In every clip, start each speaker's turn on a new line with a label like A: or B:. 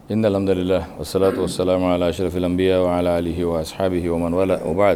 A: إن الحمد لله والصلاة والسلام على أشرف الأنبياء وعلى آله وأصحابه ومن والاه وبعد.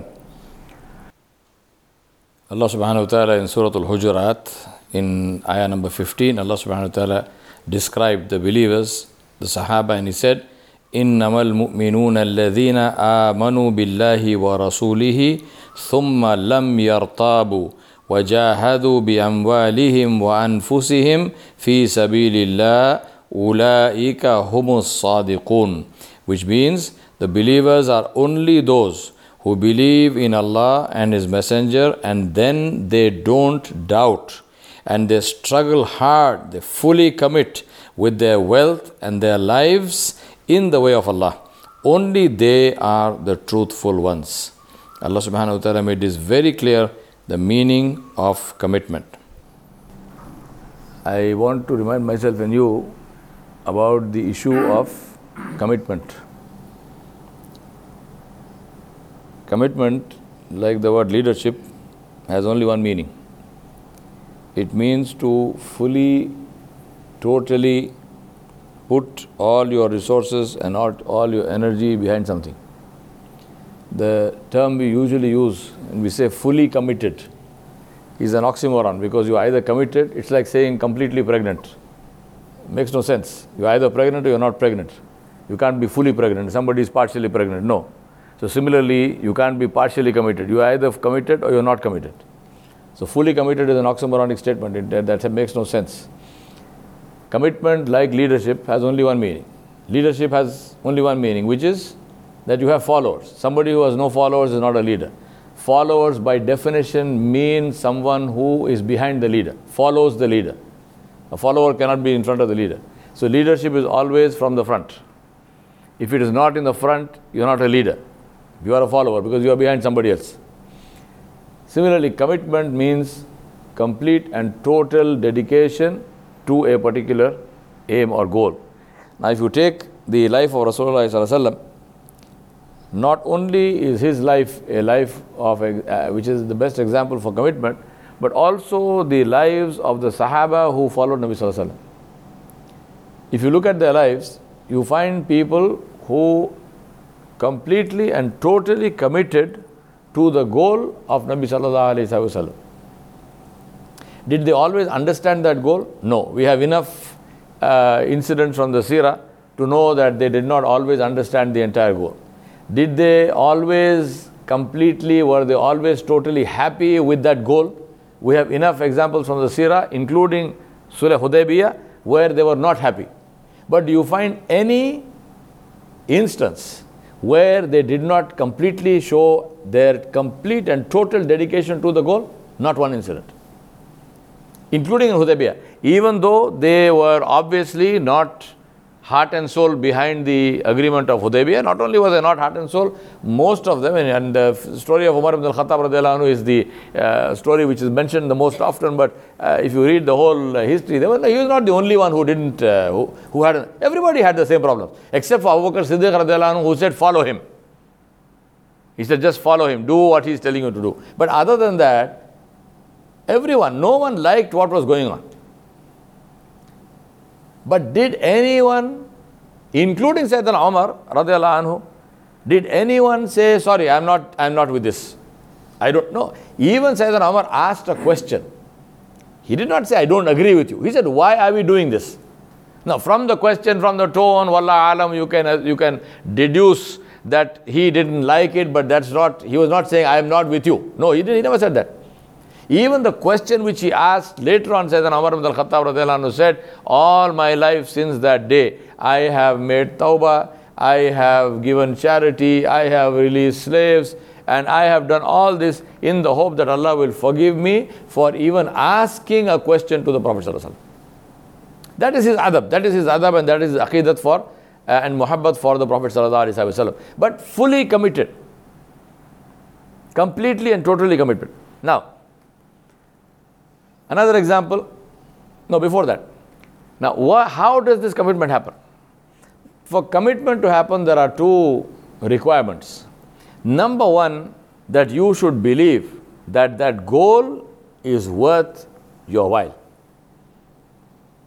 A: Allah subhanahu wa ta'ala in Surah Al-Hujurat in ayah number 15, Allah subhanahu wa ta'ala described the believers, the Sahaba, and He said, إِنَّمَا الْمُؤْمِنُونَ الَّذِينَ آمَنُوا بِاللَّهِ وَرَسُولِهِ ثُمَّ لَمْ يَرْتَابُوا وَجَاهَدُوا بِأَمْوَالِهِمْ وَأَنفُسِهِمْ فِي سَبِيلِ اللَّهِ أُولَٰئِكَ هُمُ الصَّادِقُونَ. Which means the believers are only those who believe in Allah and His Messenger, and then they don't doubt and they struggle hard, they fully commit with their wealth and their lives in the way of Allah. Only they are the truthful ones. Allah subhanahu wa ta'ala made this very clear, the meaning of commitment. I want to remind myself and you about the issue of commitment. Commitment, like the word leadership, has only one meaning. It means to fully, totally put all your resources and all your energy behind something. The term we usually use when we say fully committed is an oxymoron, because you are either committed, it's like saying completely pregnant. It makes no sense. You are either pregnant or you are not pregnant. You can't be fully pregnant. Somebody is partially pregnant. No. So similarly, you can't be partially committed. You are either committed or you are not committed. So fully committed is an oxymoronic statement. That makes no sense. Commitment, like leadership, has only one meaning. Leadership has only one meaning, which is that you have followers. Somebody who has no followers is not a leader. Followers, by definition, mean someone who is behind the leader, follows the leader. A follower cannot be in front of the leader. So leadership is always from the front. If it is not in the front, you are not a leader. You are a follower because you are behind somebody else. Similarly, commitment means complete and total dedication to a particular aim or goal. Now, if you take the life of Rasulullah sallallahu alaihi wasallam, not only is his life a life of which is the best example for commitment, but also the lives of the Sahaba who followed Nabi sallallahu alaihi wasallam. If you look at their lives, you find people who completely and totally committed to the goal of Nabi sallallahu alaihi wasallam. Did they always understand that goal? No. We have enough incidents from the Seerah to know that they did not always understand the entire goal. Did they always were they always totally happy with that goal? We have enough examples from the Seerah, including Sulh Hudaybiyah, where they were not happy. But do you find any instance where they did not completely show their complete and total dedication to the goal? Not one incident. Including in Hudaybiyah. Even though they were obviously not heart and soul behind the agreement of Hudaybiyah, not only were they not heart and soul, most of them, and the story of Umar ibn al-Khattab radiallahu anhu is the story which is mentioned the most often, but if you read the whole history, he was not the only one who didn't, who had, everybody had the same problem, except for Abu Bakr Siddiq radiallahu anhu, who said, follow him. He said, just follow him, do what he's telling you to do. But other than that, everyone, no one liked what was going on. But did anyone, including Sayyidina Umar radiallahu anhu, did anyone say, sorry, I'm not with this? I don't know. Even Sayyidina Umar asked a question. He did not say, I don't agree with you. He said, why are we doing this? Now, from the question, from the tone, wallah alam, you can deduce that he didn't like it, but that's not, he was not saying, I am not with you. No, he never said that. Even the question which he asked later on, Sayyidina Umar ibn al-Khattab radiallahu anhu said, all my life since that day, I have made tawbah, I have given charity, I have released slaves, and I have done all this in the hope that Allah will forgive me for even asking a question to the Prophet sallallahu alaihi wasallam. That is his adab. That is his adab, and that is his aqidat for and muhabbat for the Prophet sallallahu alaihi wasallam. But fully committed, completely and totally committed. Now, another example. No, before that. Now, how does this commitment happen? For commitment to happen, there are two requirements. Number one, that you should believe that that goal is worth your while.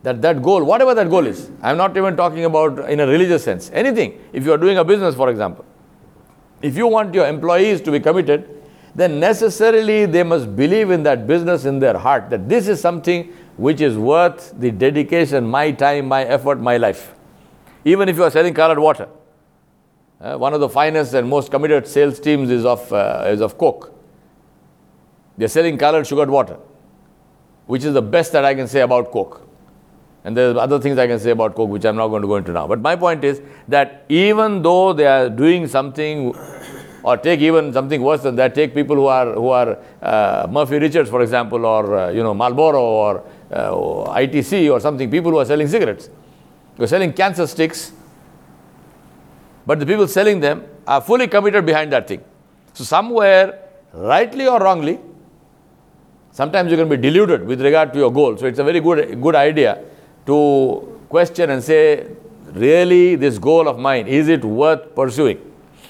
A: that goal, whatever that goal is, I'm not even talking about in a religious sense, anything. If you are doing a business, for example, if you want your employees to be committed, then necessarily they must believe in that business in their heart, that this is something which is worth the dedication, my time, my effort, my life. Even if you are selling colored water, one of the finest and most committed sales teams is of Coke. They're selling colored sugared water, which is the best that I can say about Coke. And there's other things I can say about Coke, which I'm not going to go into now. But my point is that even though they are doing something, or take even something worse than that, take people who are Murphy Richards, for example, or Marlboro or ITC or something, people who are selling cigarettes. They're selling cancer sticks, but the people selling them are fully committed behind that thing. So somewhere, rightly or wrongly, sometimes you can be deluded with regard to your goal. So it's a very good idea to question and say, really, this goal of mine, is it worth pursuing?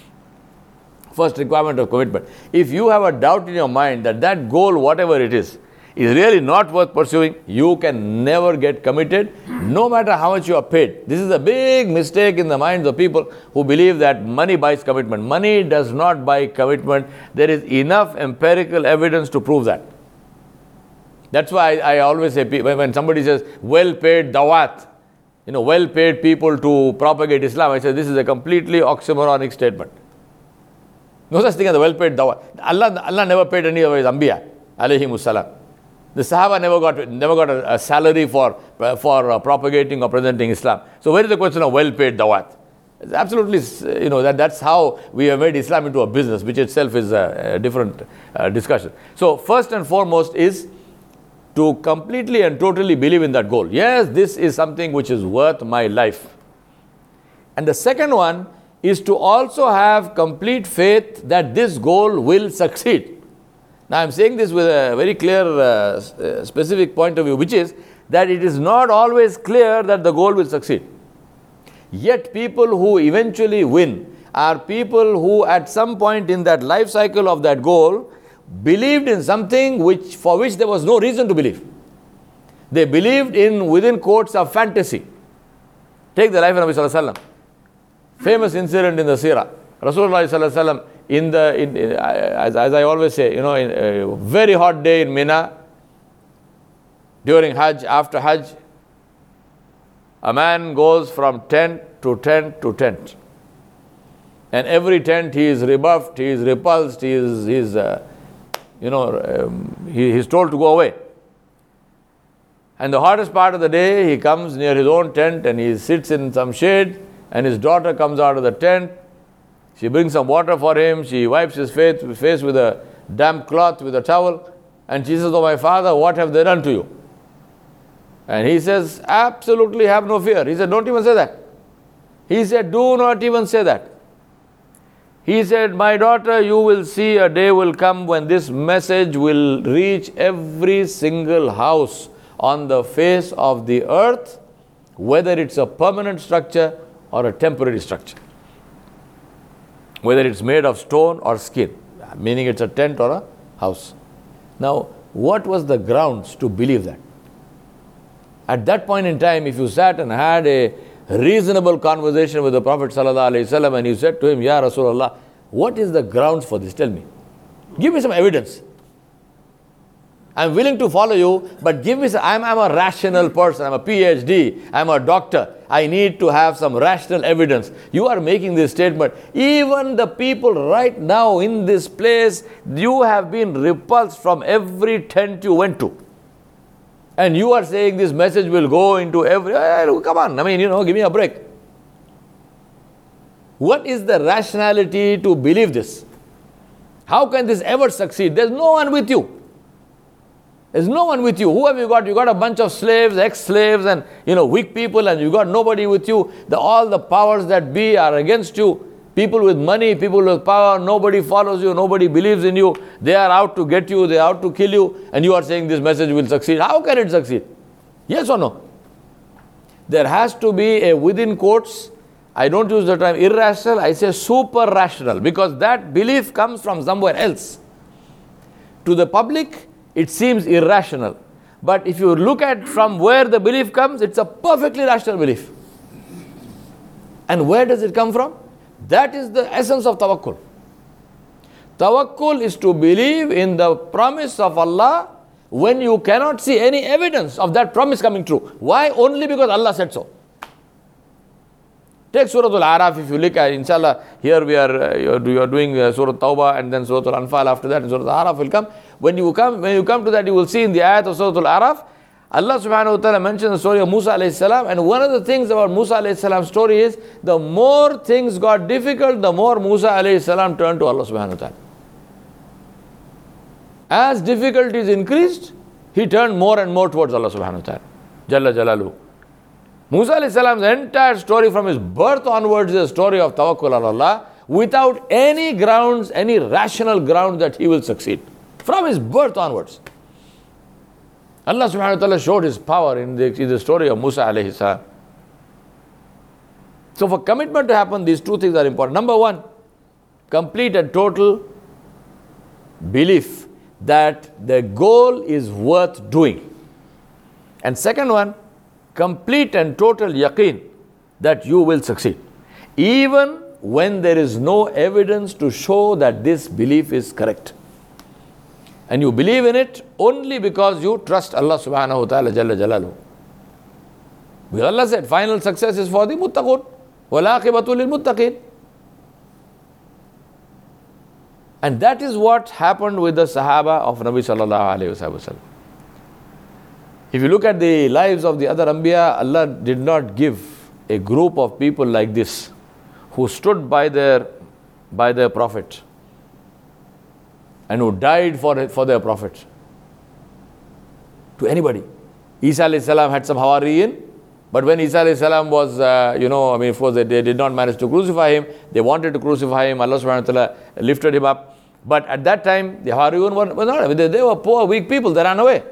A: First requirement of commitment. If you have a doubt in your mind that that goal, whatever it is really not worth pursuing, you can never get committed, no matter how much you are paid. This is a big mistake in the minds of people who believe that money buys commitment. Money does not buy commitment. There is enough empirical evidence to prove that. That's why I always say, when somebody says well-paid dawat, well-paid people to propagate Islam, I say this is a completely oxymoronic statement. No such thing as a well-paid dawat. Allah never paid any of his Anbiya, alayhimus salam. The Sahaba never got a salary for propagating or presenting Islam. So where is the question of well-paid dawat? It's absolutely, that's how we have made Islam into a business, which itself is a different discussion. So first and foremost is to completely and totally believe in that goal. Yes, this is something which is worth my life. And the second one is to also have complete faith that this goal will succeed. Now I'm saying this with a very clear, specific point of view, which is that it is not always clear that the goal will succeed. Yet people who eventually win are people who at some point in that life cycle of that goal believed in something for which there was no reason to believe. They believed in, within quotes, a fantasy. Take the life of Nabi Sallallahu Alaihi Wasallam. Famous incident in the Seerah. Rasulullah Sallallahu Alaihi Wasallam, as I always say, in a very hot day in Mina, during Hajj, after Hajj, a man goes from tent to tent to tent. And every tent he is rebuffed, he is repulsed, he is told to go away. And the hottest part of the day, he comes near his own tent and he sits in some shade, and his daughter comes out of the tent. She brings some water for him, she wipes his face with a damp cloth, with a towel, and she says, "Oh my father, what have they done to you?" And he says, "Absolutely have no fear." He said, "Don't even say that." He said, "Do not even say that." He said, "My daughter, you will see a day will come when this message will reach every single house on the face of the earth, whether it's a permanent structure or a temporary structure. Whether it's made of stone or skin, meaning it's a tent or a house." Now, what was the grounds to believe that? At that point in time, if you sat and had a reasonable conversation with the Prophet ﷺ and you said to him, "Ya Rasulullah, what is the grounds for this? Tell me. Give me some evidence. I'm willing to follow you, but give me some, I'm a rational person, I'm a PhD, I'm a doctor. I need to have some rational evidence." You are making this statement. Even the people right now in this place, you have been repulsed from every tent you went to. And you are saying this message will go into every, come on, give me a break. What is the rationality to believe this? How can this ever succeed? There's no one with you. There's no one with you. Who have you got? You got a bunch of slaves, ex-slaves, and weak people, and you got nobody with you. All the powers that be are against you. People with money, people with power, nobody follows you, nobody believes in you. They are out to get you, they are out to kill you, and you are saying this message will succeed. How can it succeed? Yes or no? There has to be a, within quotes, I don't use the term irrational, I say super rational, because that belief comes from somewhere else. To the public, it seems irrational. But if you look at from where the belief comes, it's a perfectly rational belief. And where does it come from? That is the essence of tawakkul. Tawakkul is to believe in the promise of Allah when you cannot see any evidence of that promise coming true. Why? Only because Allah said so. Take Surah Al-Araf. If you look at, inshallah, here we are, you are doing Surah Tawbah and then Surah Al-Anfal after that, and Surah Al-Araf will come. When you come to that, you will see in the ayat of Surah Al-Araf, Allah subhanahu wa ta'ala mentions the story of Musa alayhi salam, and one of the things about Musa alayhi salam's story is, the more things got difficult, the more Musa alayhi salam turned to Allah subhanahu wa ta'ala. As difficulties increased, he turned more and more towards Allah subhanahu wa ta'ala. Jalla Jalaluhu. Musa alayhi salam's entire story from his birth onwards is a story of tawakkul on Allah, without any grounds, any rational ground that he will succeed. From his birth onwards. Allah subhanahu wa ta'ala showed his power in the story of Musa alayhi salam. So for commitment to happen, these two things are important. Number one, complete and total belief that the goal is worth doing. And second one, complete and total yaqeen that you will succeed. Even when there is no evidence to show that this belief is correct. And you believe in it only because you trust Allah subhanahu wa ta'ala jalla jalaluhu. Because Allah said, final success is for the muttaqun. وَالْعَاقِبَةُ لِلْمُتَّقِينَ. And that is what happened with the Sahaba of Nabi sallallahu alayhi wa sallam. If you look at the lives of the other Anbiya, Allah did not give a group of people like this who stood by their Prophet and who died for their Prophet to anybody. Isa alayhi salam had some Hawariyin, but when Isa alayhi salam was, of course they did not manage to crucify him. They wanted to crucify him. Allah subhanahu wa ta'ala lifted him up. But at that time, the Hawariyun were not, they were poor, weak people. They ran away.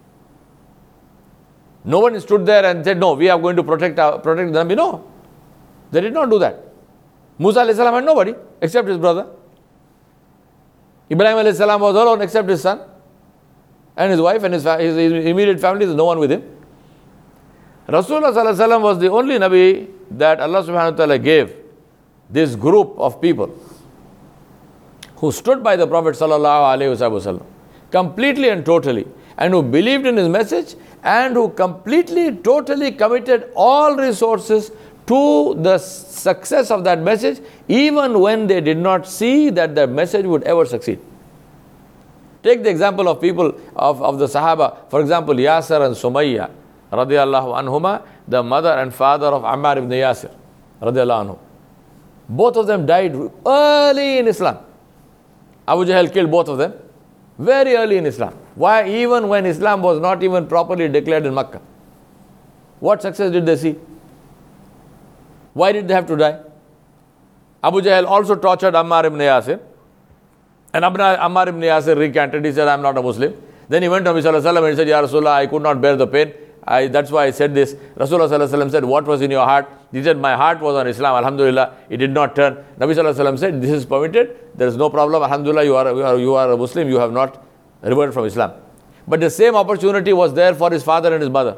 A: No one stood there and said, no, we are going to protect them. No, they did not do that. Musa alayhi salam had nobody except his brother. Ibrahim alayhi salam was alone except his son and his wife and his immediate family. There's no one with him. Rasulullah sallallahu alaihi wasallam was the only Nabi that Allah subhanahu wa ta'ala gave this group of people who stood by the Prophet sallallahu alaihi wasallam completely and totally, and who believed in his message, and who completely, totally committed all resources to the success of that message, even when they did not see that the message would ever succeed. Take the example of people of the Sahaba. For example, Yasir and Sumayya radiyallahu anhuma, the mother and father of Ammar ibn Yasir radiyallahu anhu. Both of them died early in Islam. Abu Jahl killed both of them very early in Islam. Why? Even when Islam was not even properly declared in Makkah. What success did they see? Why did they have to die? Abu Jahl also tortured Ammar ibn Yasir. And Ammar ibn Yasir recanted. He said, I am not a Muslim. Then he went to Nabi sallallahu alaihi wasallam and he said, Ya Rasulullah, I could not bear the pain. That's why I said this. Rasulullah sallallahu alaihi wasallam said, what was in your heart? He said, my heart was on Islam. Alhamdulillah, it did not turn. Nabi sallallahu alaihi wasallam said, this is permitted. There is no problem. Alhamdulillah, you are a Muslim. You have not reverted from Islam. But the same opportunity was there for his father and his mother.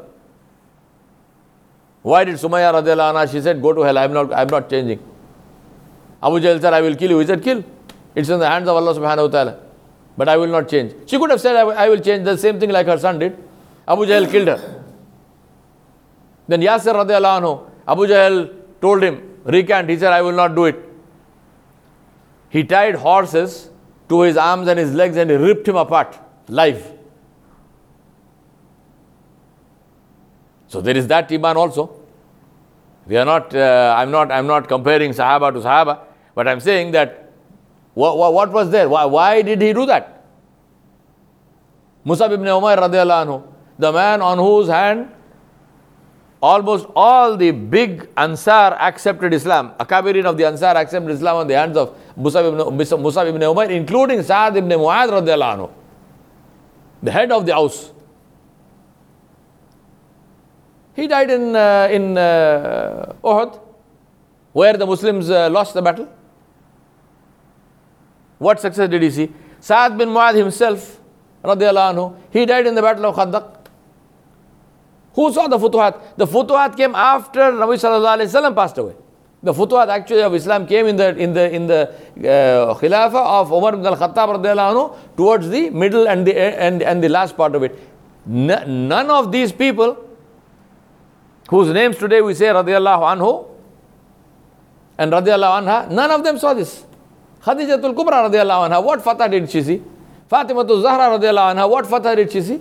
A: Why did Sumayya radiallahu anha, she said, go to hell, I am not changing. Abu Jahl said, I will kill you. He said, kill. It's in the hands of Allah subhanahu wa ta'ala. But I will not change. She could have said, I will change. The same thing like her son did. Abu Jahl killed her. Then Yasir radiallahu anhu, Abu Jahl told him, recant. He said, I will not do it. He tied horses to his arms and his legs and he ripped him apart, live. So there is that iman also. We are not, I'm not comparing Sahaba to Sahaba, but I'm saying that what was there? Why did he do that? Musab ibn Umair radiallahu anhu, the man on whose hand almost all the big Ansar accepted Islam, Akabirin of the Ansar accepted Islam on the hands of Musab ibn Umair, including Sa'ad ibn Mu'adh radiallahu anhu, the head of the Aus. He died in Uhud, where the Muslims lost the battle. What success did he see? Sa'ad bin Mu'adh himself, radiallahu anhu, he died in the battle of Khandaq. Who saw the Futuhat? The Futuhat came after Nabi Sallallahu Alaihi Wasallam passed away. The Futuhat actually of Islam came in the Khilafah of Umar ibn al-Khattab radiallahu anhu, towards the middle and the last part of it. None of these people, whose names today we say radiallahu anhu and radiallahu anha, none of them saw this. Khadijatul Kubra radiallahu anha, what fatah did she see? Fatimatul Zahra radiallahu anha, what fatah did she see?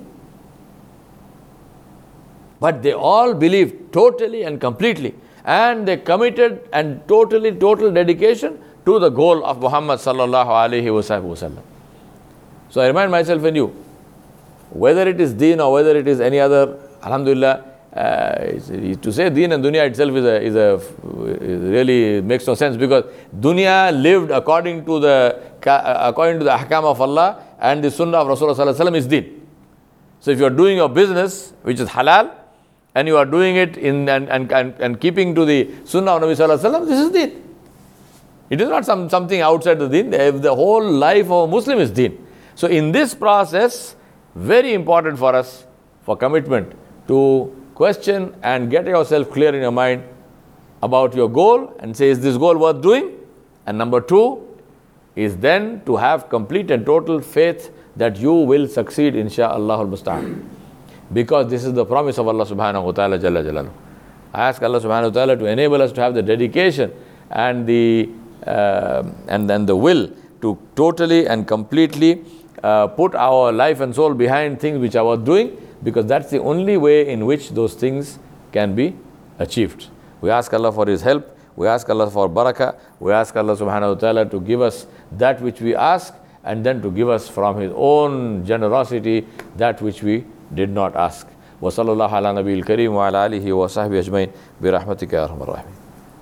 A: But they all believed totally and completely, and they committed and total dedication to the goal of Muhammad sallallahu alaihi wasallam. So I remind myself and you, whether it is deen or whether it is any other, alhamdulillah, to say deen and dunya itself really makes no sense, because dunya lived according to the ahkam of Allah and the sunnah of Rasulullah sallallahu alaihi wasallam is deen. So if you are doing your business which is halal and you are doing it and keeping to the sunnah of Nabi sallallahu alaihi wasallam, this is deen. It is not something outside the deen. The whole life of a Muslim is deen. So in this process, very important for us, for commitment, to question and get yourself clear in your mind about your goal and say, is this goal worth doing? And number two is then to have complete and total faith that you will succeed, insha'Allah al-musta'an. Because this is the promise of Allah subhanahu wa ta'ala jalla jalaluhu. I ask Allah subhanahu wa ta'ala to enable us to have the dedication and the will to totally and completely put our life and soul behind things which are worth doing, because that's the only way in which those things can be achieved. We ask Allah for His help. We ask Allah for barakah. We ask Allah subhanahu wa ta'ala to give us that which we ask, and then to give us from His own generosity that which we did not ask. Wa sallallahu ala nabiyil kareem wa ala alihi wa sahbihi ajmain bi rahmatika ya arhamar rahimin.